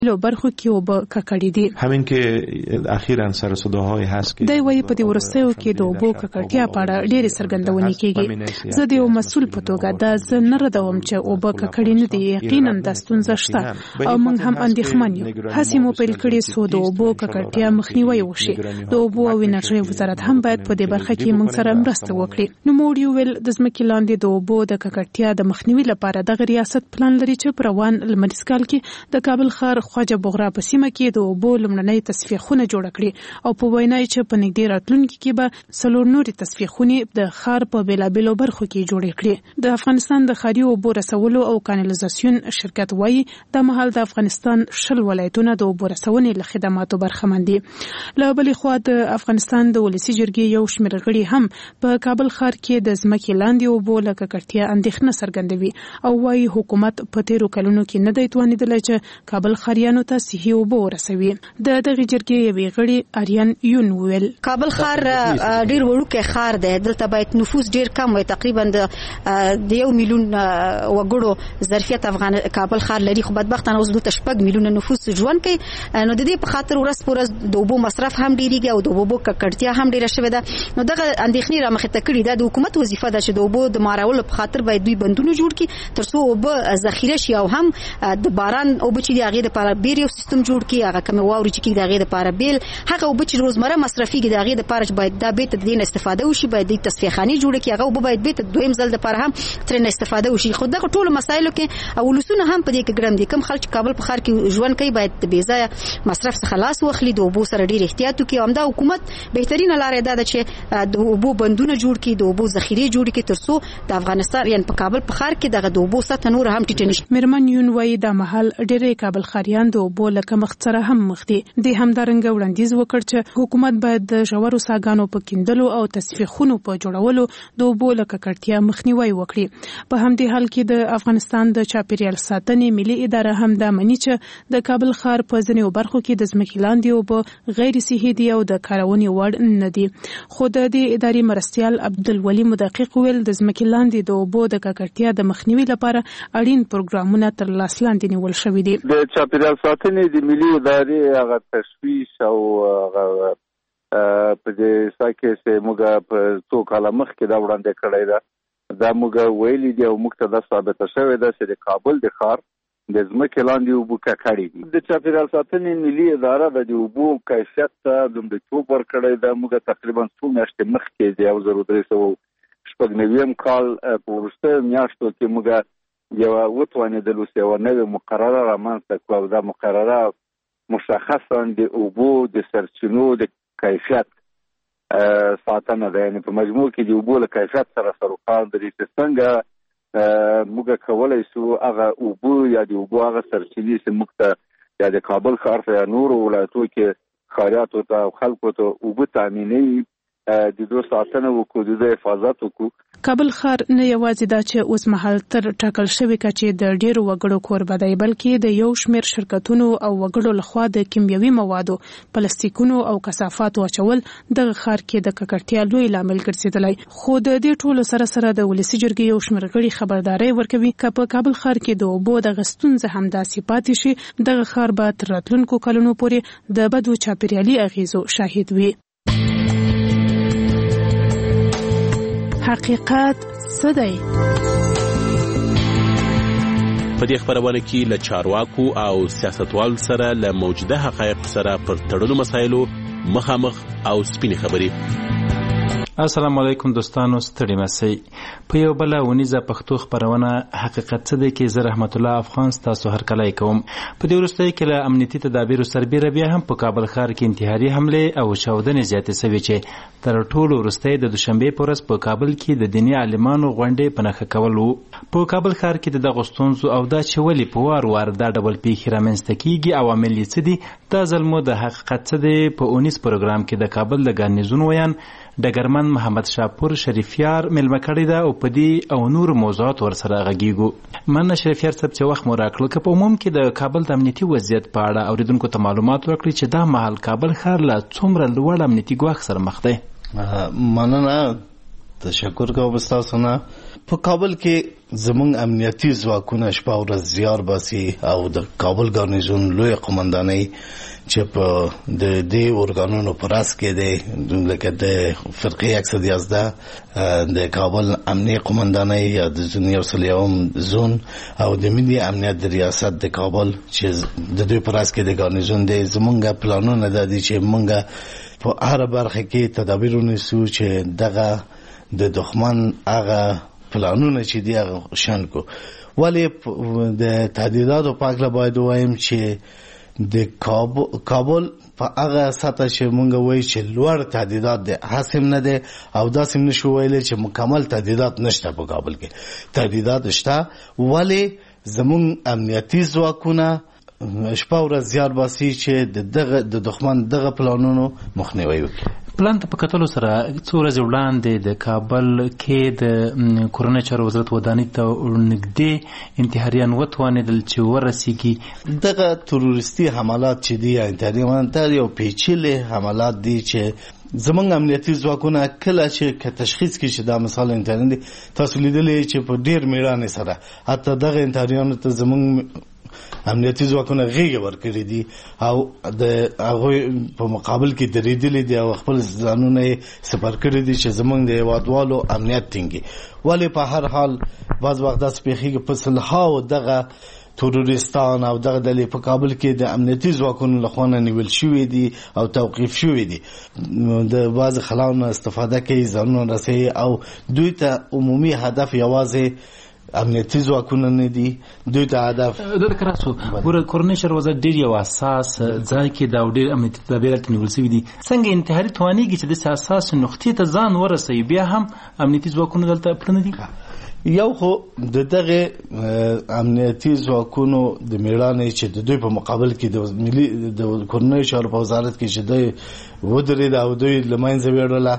له برخو کې اوبه ککړې دي. همین کې اخیراً سر صداهای هست که دی وایي په دې وروستیو کې د اوبو ککړتیا په اړه ډېرې څرګندونې کېږي. زه د یو مسؤل په توګه دا زه نه ردوم چې اوبه ککړې نه دي. یقینا دا ستونزه شته او موږ هم اندېښمن یو. هڅې مو پیل کړې څو د اوبو ککړتیا مخنیوی وشي. د اوبو او انرژۍ وزارت هم باید په دې برخه کې موږ سره مرسته وکړي. نوموړي وویل د ځمکې لاندې د اوبو د ککړتیا د مخنیوي لپاره دغه ریاست پلان لري چې په روان لمریز کال کې د کابل ښار خواجه بغرا په سیمه کې د اوبو لومړنۍ تصفیه خونه جوړه کړي او په وینا یې چې په نږدې راتلونکي کې به 4 نورې تصفیه خونې د ښار په بېلابېلو برخو کې جوړې کړي. د افغانستان د ښاري اوبو رسولو او کانالیزاسیون شرکت وایي د مهال د افغانستان 20 ولایتونه د اوبو رسونې له خدماتو برخمن دي. له بلې خوا د افغانستان د ولسي جرګې یو شمېر غړي هم په کابل ښار کې د ځمکې لاندې اوبو له ککړتیا اندېښنه څرګندوي او وایي حکومت په تیرو کلونو کې نه دی توانېدلی چې کابل ښاریانو ته صحي اوبه ورسوي. د دغه جرګې یوې غړي آریان یون وویل کابل ښار ډیر وړوکی ښار دی. دلته باید نفوس ډیر کم وي. تقریبا د 1 میلیون وګړو ظرفیت کابل ښار لري خو بدبختانه اوس دلته 6 میلیونه نفوس ژوند کوي. نو د دې په خاطر ورځ په ورځ د اوبو مصرف هم ډیریږي او د اوبو ککړتیا هم ډیره شوې ده. نو دغه اندېښنې را مخې ته کړي ده. د حکومت وظیفه ده چې د اوبو د مارولو په خاطر باید دوی بندونه جوړ کړي تر څو اوبه ذخیره شي او هم د باران اوبه چې د هغې دپاره بېل یو سیستم جوړ کړي. هغه کومې واورې چې کېږي د هغې دپاره بېل هغه اوبه چې روزمره مصرفېږي د هغې دپاره چې باید دا بېرته د دې نه استفاده وشي. باید د تصفیه خانې جوړې کړي. هغه اوبه باید بېرته دویم ځل دپاره هم ترېنه استفاده وشي. خو دغه ټولو مسایلو کې ولسونه هم په دې کې ګرم دي. کوم خلک چې کابل په ښار کې ژوند کوي باید د بې ځایه مصرف څخه لاس واخلي. د اوبو سره ډېر احتیاط وکړي. همدا حکومت بهترینه لاره دا ده چې د اوبو بندونه جوړ کړي د اوبو ذخیرې جوړې کړي تر څو د افغانستان یعنې په کابل په ښار کې دغه د اوبو سطحه نور هم ټیټه نشي. میرمن یون وایي دا مهال ډېری کابل ښاریان د اوبو له کمښت سره هم مخ دي. دې همدارنګه وړاندیز وکړ چې حکومت باید د ژورو څاګانو په کیندلو او تصفیه خونو په جوړولو د اوبو له ککړتیا مخنیوی وکړي. په همدې حال کې د افغانستان د چاپیریال ساتنې ملي اداره هم دا مني چې د کابل ښار په ځینو برخو کې د ځمکې لاندې اوبه غیر صحي دي او د کارونې وړ نه دي. خو د دې ادارې مرستیال عبدالولي مدقق ویل د ځمکې لاندې د اوبو د ککړتیا د مخنیوي لپاره اړین پروګرامونه تر لاس لاندې نیول شوي دي. د چاپیریال ساتنې د ملي ادارې هغه تشویش او په دې سکه چې موږ په څو کال مخکې دا وړاندې کړی دا موږ ویلي دي او موږ ته دا ثابته شوې ده چې د کابل د ښار د ځمکې لاندې اوبه ککړې دي. د چاپیریال ساتنې ملي اداره د اوبو کیفیت ته لومړیتوب ورکړی ده. موږ تقریبا څو میاشتې مخکې د 1396 کال په وروستیو میاشتو کې موږ یوه وتوانېدلو چې یوه نوې مقرره رامنځته کړو او دا مقرره مشخصا د اوبو د سرچینو د کیفیت ساتنه ده. یعنې په مجموع کې د اوبو له کیفیت سره سروکار لري چې څنګه موږ کولی شو هغه اوبه یا د اوبو هغه سرچینې چې موږ ته یا د کابل ښار ته یا نورو ولایتو کې ښاریاتو ته او خلکو ته اوبه تامینوي د دوی ساتنه وکړو د دوی حفاظت وکړو. کابل ښار نه یوازې دا چې اوس مهال تر ټاکل شوې کچې د ډېرو وګړو کوربه دی بلکې د یو شمېر شرکتونو او وګړو لخوا د کیمیاوي موادو پلاستیکونو او کثافاتو اچول دغه ښار کې د ککړتیا لوی لامل ګرځېدلی. خو د دې ټولو سره سره د ولسي جرګې یو شمېر غړي خبرداری ورکوي که په کابل ښار کې د اوبو دغه ستونزه همداسې پاتې شي دغه ښار به تر راتلونکو کلونو پورې د بدو چاپیریالي اغیزو شاهد وي. حقیقت څه دی؟ په دې خبرونه کې له چارواکو او سیاستوالو سره له موجوده حقایق سره پر تړلو مسایلو مخامخ او سپینې خبرې. السلام علیکم دوستانو، ستړي مسئ. په یو بل ونیزه پښتو خبرونه حقیقت څه دی کې زه رحمت الله افغان تاسو هر کله کوم. په دې وروستیو کې له امنیتي تدابیرو سربیره بیا هم په کابل ښار کې انتحاري حملې او چاودنې زیاتې شوې چې تر ټولو وروستی د دوشنبې په ورځ په کابل کې د دیني عالمانو غونډې په نښه کول و. په کابل ښار کې د دغو ستونزو او دا چې ولې په وار وار دا ډول پیښې رامنځته کېږي عوامل یې څه دي، دا ځل مو د حقیقت څه دی په اونیز پروګرام کې د کابل د ګارنیزون ویان ډګرمن محمد شاپور شریفیار مېلمه کړې ده او په دې او نورو موضوعاتو ورسره غږیږو. مننه شریفیار صاحب چې وخت مو راکړل. که په عموم کې د کابل د امنیتي وضعیت په اړه اورېدونکو ته معلومات ورکړي چې دا مهال کابل ښار له څومره لوړ امنیتي ګواښ سره مخ دی؟ مننه. تشکر کوم تاسو نه. په کابل کې زموږ امنیتي ځواکونه شپه او ورځ زیار باسي او د کابل ګارنیزون لوی قومندانۍ چې په د دې ارګانونو پر اس کې دی لکه د فرقې 111 د کابل امنیه قومندانۍ یا د زون یو سلیوم زون او د ملي امنیت د ریاست د کابل چې د دوی پر اس کې د ګارنیزون دی. زمونږ پلانونه د دې چې مونږ په هر برخه کې تدابیر ونیسو چې دغه د دښمن هغه پلانونه چې دی هغه شان کو. ولی د تهدیداتو په اړه باید وایم چې د کابل په هغه سطح چې مونږ وایي چې لوړ تهدیدات دي حاسم نه دي او داسې نشو ویلی چې مکمل تهدیدات نشته. په کابل کې تهدیدات شته ولی زمونږ امنیتي ځواکونه شپه ورځ زیار باسي چې د دښمن دغه پلانونو مخنیوی وکړي. پلان ته په کتلو سره څو ورځې وړاندې د کابل کې د کورنۍ چارو وزارت ودانۍ ته نږدې انتحاریان وتوانېدل چې ورسیږي. دغه تروریستي حملات چې دي انتحاریان ته یو پیچلې حملات دي چې زمونږ امنیتي ځواکونه کله چې تشخیص کړي چې دا مثال انتحاریان دي. تاسو لیدلی چې په ډېر میړانې سره حتی دغه انتحاریانو ته زمونږ امنیتي ځواکونه غېږه ورکړې دي او د هغوی په مقابل کې درېدلي دي او خپل ځانونه یې سپر کړي دي چې زموږ د هېوادوالو امنیت ټینګي. ولې په هر حال بعض وخت داسې پېښېږي په سلهاو دغه تروریستان او دغه ډلې په کابل کې د امنیتي ځواکونو لخوا نه نیول شوي دي او توقیف شوي دي. د بعض خلاونو استفاده کوي ځانونه رسوي او دوی ته عمومي هدف یوازې امنیتي ځواکونه نه دي. دوی ته هدف د کراسو ګوره کورنۍ چارو وزارت ډېر یو اساس ځای کې دا ډېر امنیتي تدابیر هلته نیول شوي دي. څنګه انتحاري توانېږي چې داسې اساس نقطې ته ځان ورسوي بیا هم امنیتي ځواکونه دلته پړه نه دي؟ یو خو د دغه امنیتي ځواکونو د میړانې چې د دوی په مقابل کې د کورنۍ چارو په وزارت کې چې دوی ودرېد او دوی له منځه ویوړله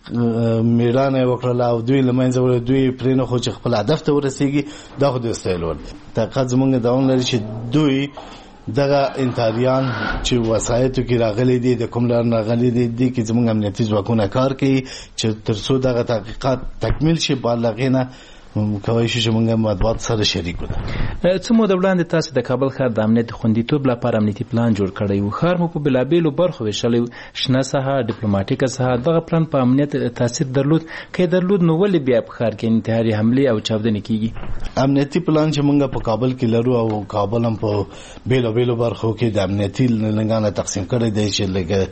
میړانه وکړله او دوی له منځه وړل دوی پرې نه خو چې خپل هدف ته ورسېږي دا خو د ستایلو طاقت زموږ دوام لري چې دوی دغه انتحاریان چې وسایطو کې راغلي دي د کوم لار راغلي دي کې زموږ امنیتي ځواکونه کار کوي چې تر څو دغه تحقیقات تکمیل شي بالغې نه کولی شي چې موږ مطبوعات سره شریک کړو. څه موده وړاندې تاسو د کابل ښار د امنیت خوندیتوب لپاره امنیتي پلان جوړ کړی و. ښار مو په بېلابېلو برخو ویشلی و، شنه ساحه، ډیپلوماټیکه ساحه. دغه پلان په امنیت تاثیر درلود؟ که یې درلود نو ولې بیا په ښار کې انتحاري حملې او چاودنې کیږي؟ امنیتي پلان چې موږ په کابل کې لرو او کابل هم په بېلابېلو برخو کې د امنیتي لنګانه تقسیم کړی دی چې لکه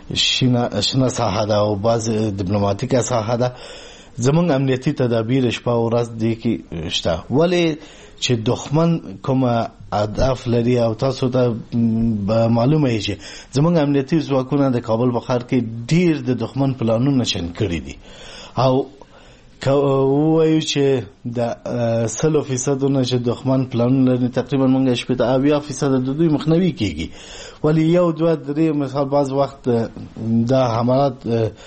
شنه ساحه ده او بعض ډیپلوماټیکه ساحه ده. زمونږ امنیتي تدابیر شپه او ورځ دی کې شته. ولې چې دښمن کومه هدف لري او تاسو ته معلومه یې چې زمونږ امنیتي ځواکونه د کابل په ښار کې ډیر د دښمن پلانونه شن کړي دي او وایو چې د 100% نه چې دښمن پلانونه لري تقریبا موږ 80% د دوی مخنیوي کیږي. ولی یو دوه درې مثال بعض وخت دا حملات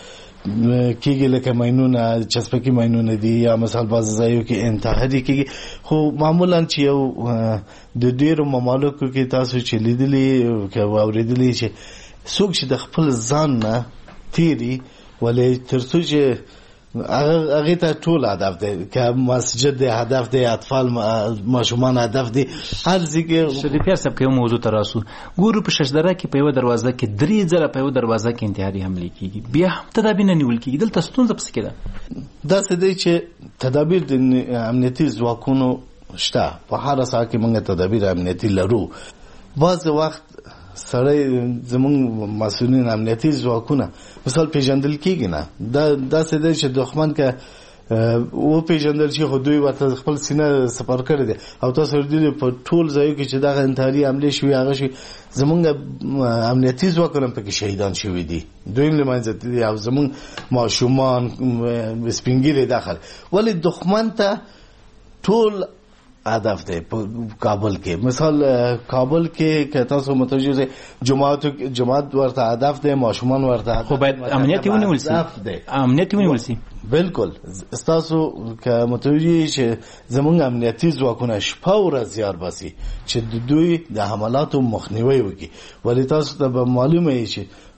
کیږي لکه ماینونه چسپکی ماینونه دي یا مثال بعض ځایو کې انتحاري کیږي. خو معمولا چې یو د ډیرو ممالکو کې تاسو چې لیدلی که اوریدلی چې څوک چې د خپل ځان نه تیری ولې تر څو چې هغه ته ټول هدف دی، که مسجد دی هدف دی، اطفال ماشومان هدف دی، هر ځای شریفیار صاحب که یو موضوع ته راسو ګورو په ششدره کې په یوه دروازه کې 3 ځله په یوه دروازه کې انتحاري حملې کیږي، بیا هم تدابیر نه نیول کیږي. دلته ستونزه پسې کې ده داسې دی چې تدابیر د امنیتي ځواکونو شته، په هر ساحه کې موږ تدابیر امنیتي لرو. بعض وخت سړی زمونږ مسؤلین امنیتي ځواکونه مثال پیژندل کیږي نه، داسې دی چې دښمن که وپیژندل شي خو دوی ورته خپل سینه سپر کړی دی او تاسو ورته په ټول ځایو کې چې دغه انتحاري حملې شوي هغه شي زمونږ امنیتي ځواکونه پکې شهیدان شوي دي، دوی له منځه دي او زمونږ ماشومان سپین ږیري داخل. ولې دښمن ته ټول هدف دی په کابل کې. مثال کابل کې که تاسو متوجه شئ جماعت ورته هدف دی، ماشومان ورته خو باید امنیت ونیول شي. امنیت ونیول شي بالکل. تاسو که متوجه شئ زمونږ امنیتي ځواکونه شپه ورځ زیار باسي چې دوی د حملاتو مخنیوی وکړي. ولې تاسو ته به معلومه وي چې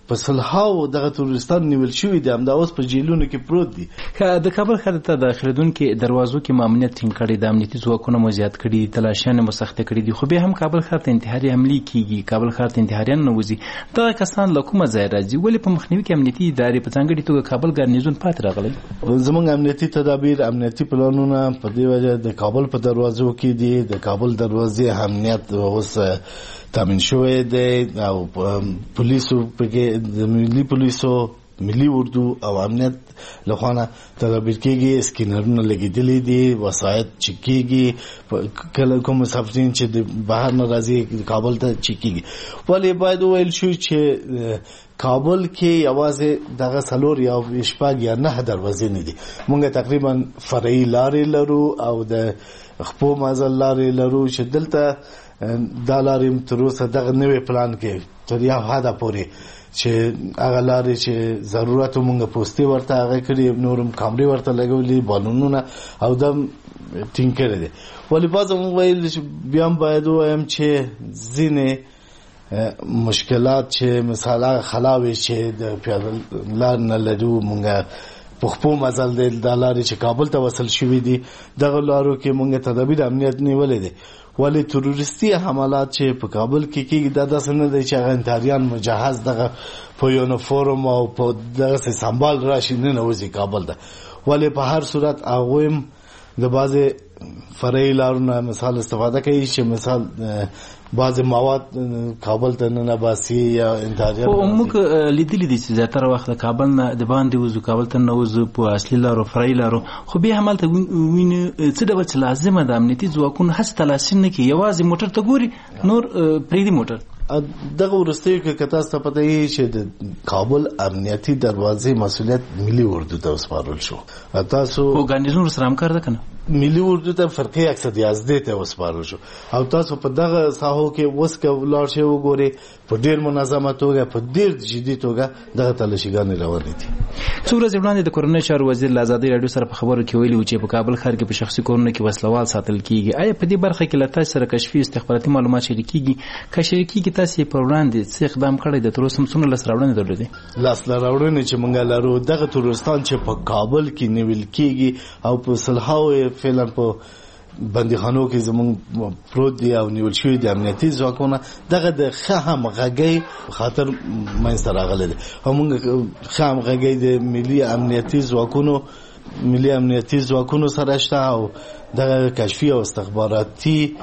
په صلحاو دغه تروریستان نیول شوي دي، همدا اوس په جیلونو کې پروت دي. د کابل ښار ته داخلېدونکو دروازو کې مامنیت ټینګ کړی، د امنیتي ځواکونو مو زیات کړي، تلاشیانې مو سختې کړي دي، خو بیا هم کابل ښار ته انتحاري حملې کېږي، کابل ښار ته انتحاریان ننوځي. دغه کسان له کومه ځایه راځي؟ ولې په مخنیوي کې امنیتي ادارې په ځانګړې توګه کابل ګارنیزون پاتې راغلی؟ زموږ امنیتي تدابیر، امنیتي پلانونه په دې وجه د کابل په دروازو کې دي. د کابل دروازې امنیت اوس تامین شوی دی او پولیسو پکې د ملي پولیسو، ملي اردو او امنیت لخوانه تدابیر کېږي، سکینرونه لګېدلي دي، وسایط چک کېږي، کله کوم مسافرین چې د بهر نه راځي کابل ته چک کېږي. ولې باید وویل شو چې کابل کې یوازې دغه 4 یا 5 یا 9 دروازې نه دي. موږ تقریبا فرعي لارې لرو او د خپو مزل لارې لرو چې دلته دا لارې تر اوسه دغه نوې پلان کې تر یو حده پورې چې هغه لارې چې ضرورت مونږ پوسټي ورته هغه کړي، نورم کامرې ورته لګولې، بالونونه او دم ټینګ کړی دي. ولې بعض مونږ ویل چې بیا باید وایم چې ځینې مشکلات چې مثال هغه خلاوي چې د پیاده لار نه لرو، مونږ په خپل مزل د لارې چې کابل ته وصل شوې دي دغه لارو کې مونږ تدابیر امنیت نیولې دي. ولی تروریستی حملات چې په کابل کې کېږي دا داسې نه دی چې هغه انتحاریان مجهز دغه په یونیفورم او په دغه سمبال راشي ننوځي کابل ته. ولی په هر صورت هغوی هم د بعضې فرعي لارونه مثال استفاده کوي چې مثال بعضې مواد کابل ته ننباسي یا انتحاریان. خو موږ لیدلي دي چې زیاتره وخت د کابل نه د باندې وځو، کابل ته ننوځو په اصلي لارو، فرعي لارو، خو بیا هم هلته وینو څه ډول چې لازمه ده امنیتي ځواکونه هڅه تلاشي نه کوي، یوازې موټر ته ګوري، نور پرېږدي موټر. دغه وروستیو کې که تاسو ته پته وي چې د کابل امنیتي دروازې مسؤلیت ملي اردو ته وسپارل شو. تاسو خو ګارنیزون سره همکار ده که نه؟ ملي اردو ته فرقي اکثر یازدې ته وسپارل شو او تاسو په دغه ساحو کې اوس که ولاړ شئ وګورئ په ډېر منظمه توګه، په ډېر جدي توګه دغه تلاشیګانې روانې دي. څو ورځې وړاندې د کورنۍ چارو وزیر له ازادۍ راډیو سره په خبرو کې ویلي و چې په کابل ښار کې په شخصي کورونو کې وسلوال ساتل کېږي. آیا په دې برخه کې له تاسو سره کشفي استخباراتي معلومات شریکېږي؟ که شریکېږي تاسو یې پر وړاندې څه اقدام کړی دی؟ تر اوسه هم څومره لاسته راوړنې درلودې؟ لاسته راوړنې چې موږ لرو دغه تروریستان چې په کابل کې نیول کېږي او په صلحاو فعلا په بندیخانو کې زمونږ پروت دي او نیول شوي دي امنیتي ځواکونه، دغه د ښه همغږۍ خاطر منځته راغلی دی او موږ ښه همغږۍ د ملي امنیتي ځواکونو سره شته او دغه کشفي او استخباراتي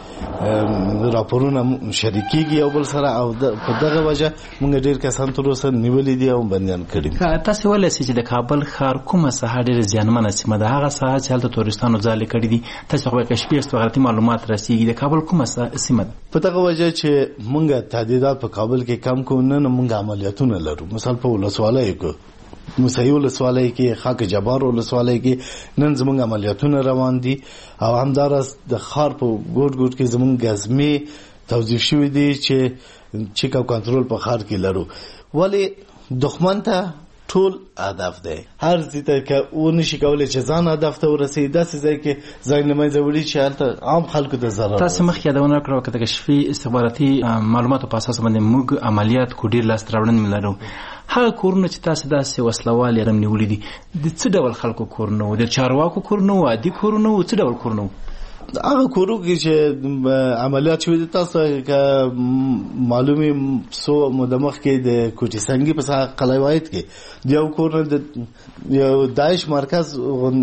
راپورونه شریکېږي یو بل سره او په دغه وجه موږ ډېر کسان تر اوسه نیولي دي او بندیان کړي. تاسو ویلی چې د کابل ښار کومه ساحه ډېره زیانمنه سیمه ده؟ هغه ساحه چې هلته تورستانو ځالې کړي دي، تاسو خو کشفي استخباراتي معلومات رسېږي، د کابل کومه سیمه ده؟ په دغه وجه چې موږ تهدیدات په کابل کې کم کوو، نه موږ عملیاتونه لرو. مثال په ولسوالیو کې موسهي ولسوالۍ کې، خاک جبار ولسوالۍ کې نن زموږ عملیاتونه روان دي او همداراز د ښار په ګوټ ګوټ کې زموږ ګزمې توظیف شوي دي چې چک او کنټرول په ښار کې لرو. ولې دښمن ته ټول هدف دی، هر ځای ته که ونشي کولی چې ځان هدف ته ورسوي، داسې ځای کې ځای له منځه وړي چې هلته عام خلکو ته ضرر. تاسو مخکې یادونه وکړه که د کشفي استخباراتي معلوماتو په اساس باندې موږ عملیات کو ډېر لاسته راوړنې لرو. هغه کورونه چې تاسو داسې وسلوال یې نیولي دي د څه ډول خلکو کورونه وو؟ د چارواکو کورونه وو؟ عادي کورونه وو؟ څه ډول کورونه وو؟ هغه کورو کې چې عملیات شوي دي تاسو که معلومي څو موده مخکې د کوټي سنګي په قلعه‌واحد کې د یو کور د یو داعش مرکز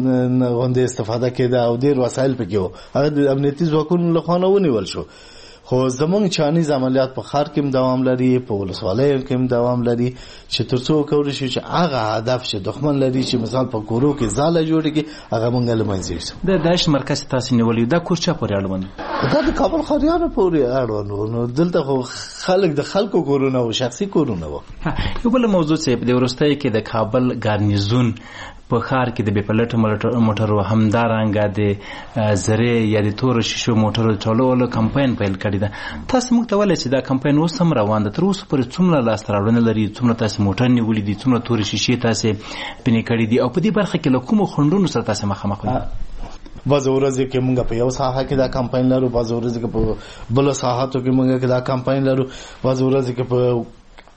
غونډې استفاده کېده او ډېر وسایل پکې وو، هغه د امنیتي ځواکونو لخوا نه ونیول شو. خو زمونږ چانیز عملیات په ښار کې هم دوام لري، په ولسوالیو کې هم دوام لري چې تر څو وکولی شو چې هغه هدف چې دښمن لري چې مثال په کورو کې ځاله جوړه کړي هغه موږ له منځه یوسو. د داعش مرکز تاسو نیولی دا کور چا پورې اړوند؟ دا د کابل ښاریانو پورې اړوند و. نو دلته خو خلک د خلکو کورونه و، شخصي کورونه و. یو بله موضوع چې په دې وروستیو کې د کابل ګارنیزون په ښار کې د بې پلټه موټرو همدارنګه د زرې یا د تورو شیشو موټرو ټولولو کمپاین پیل کړی ده. تاسو موږ ته ویلی چې دا کمپاین اوس هم روان ده، تر اوسه پورې څومره لاسته راوړنې لري؟ څومره تاسو موټر نیولي دي؟ څومره تورې شیشې تاسو پینې کړي دي؟ او په دې برخه کې له کومو خنډونو سره تاسو مخامخ یاست؟ بعض ورځې کې موږ په یو ساحه کې دا کمپاین لرو، بعض ورځې کې په بل ساحاتو کې موږ دا کمپاین لرو، بعض ورځې کې په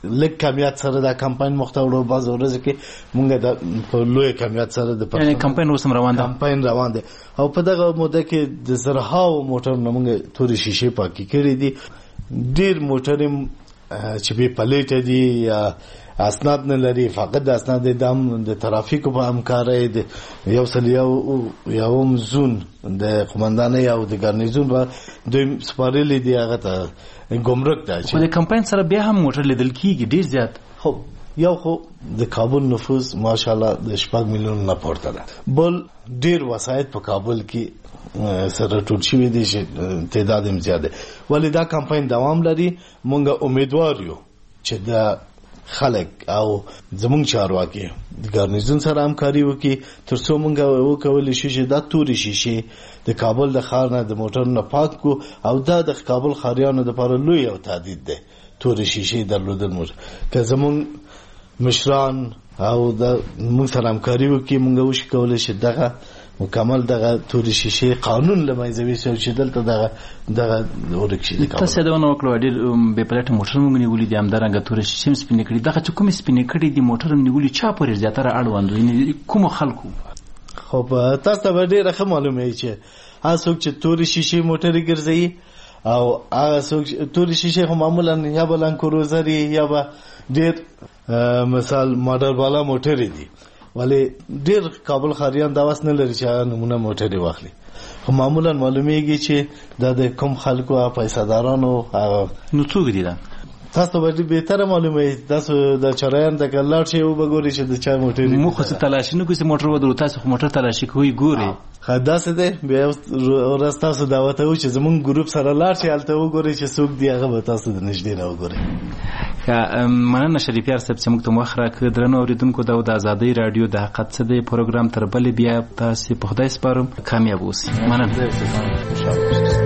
لږ کمیت سره دا کمپاین مخته وړو باز ورځ کې مونږ د په لوی کمیت سره د یعنی کمپاین اوس روان دی او په دغه موده کې د زرهاو موټر مونږ تورې شیشې پاکي کړې دي ډیر موټر چې به پلیټ دي یا اسناد نه لري فقط د اسناد د ترافیکو په همکارۍ د یو یو زون د قومندانۍ او د ګارنیزون د سپارلې دی هغه ته ګمرک ته چې د کمپاین سره بیا هم موټر لیدل کیږي ډیر زیات خو د کابل نفوس ماشاءالله د 6 میلیون نه پورته ده بل ډیر وسایت په کابل کې سره ټول شوی دي چې تعداد هم زیاده ولی دا کمپاین دوام لري مونږ امیدوار یو چې د خلک او زمونږ چارواکي د ګارنیزون سره همکاري وکړي ترڅو مونږ وکولای شو چې دا تورې شیشې د کابل د ښار نه د موټر نه پاک کو او دا د کابل ښاریانو لپاره لوی او تهدید ده تورې شیشې درلودل موږ که زمونږ مشران او د مونږ سره همکاري وکړي مونږ وشو کولای شي دغه مکمل دغه تورې شیشې قانون لمایځوي چې دلته دغه ورکشي تاسو دا نو وکړو ډېر به پلیټ موټر مونږ نیولې دي همدارنګه تورې شیشې سپینې کړې دغه چې کوم سپینې کړې دي موټر نیولې چا پورې زیاتره اړوند وي کوم خلکو خو تاسو ته ډېر ښه معلومه چې هغه څوک چې تورې شیشې موټر ګرځي او هغه څوک تورې شیشې هم معمولا یا بلان کروزر یا به ډېر مثال ماډل والا موټر دي ولی ډیر کابل خاریان دا واس نه لري چې نمونه موټر واخلي خو معمولا معلومیږي چې د کوم خلکو پیسې دارانو نو څوک دي دا تاسو به به تر معلومه تاسو د چرایان د کلاړ شي او بګوري چې د چا موټر مو خو تلاشي نه کوي موټر ودرو تاسو موټر تلاشي کوي ګوري خداسه ده بیا ورځ تاسو دعوت او چې زمون ګروپ سره لاړ شي الته وګوري چې څوک دی هغه به تاسو د نږدې نه وګوري مننه شریفیار صاحب چې موږ ته مخره کړ درنو اوریدونکو د ازادۍ رادیو د حقیقت څخه د پروګرام تر بل بیا تاسو په خدای سپارم کامیاب اوسئ مننه